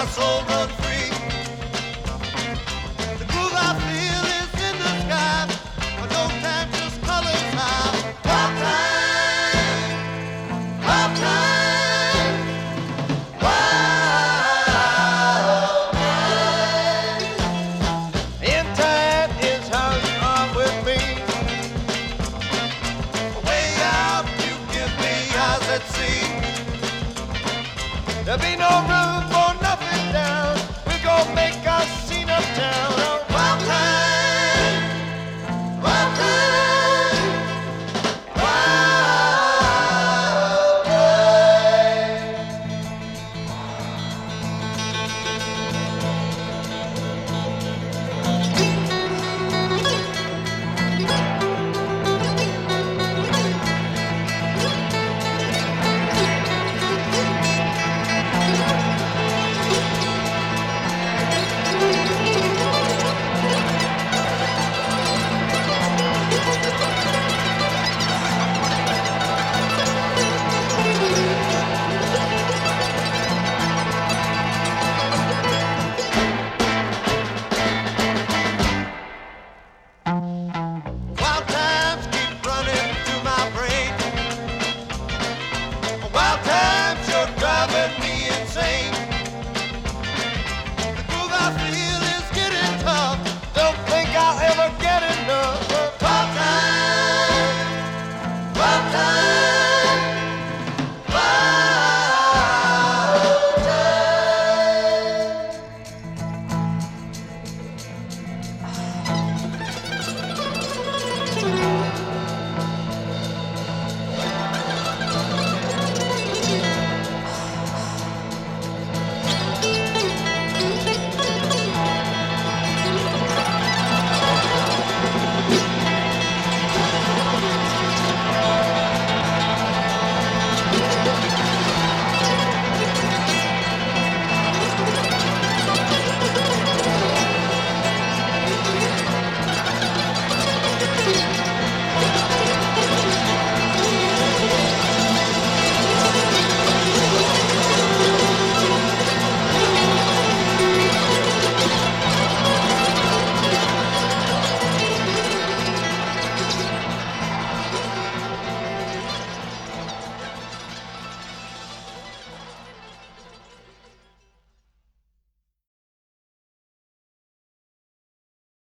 my soul run free. The groove I feel is in the sky. No time, just colors high. Wild time, wild time, wild time. In time is how you are with me. Way out, you give me eyes at sea. There be no room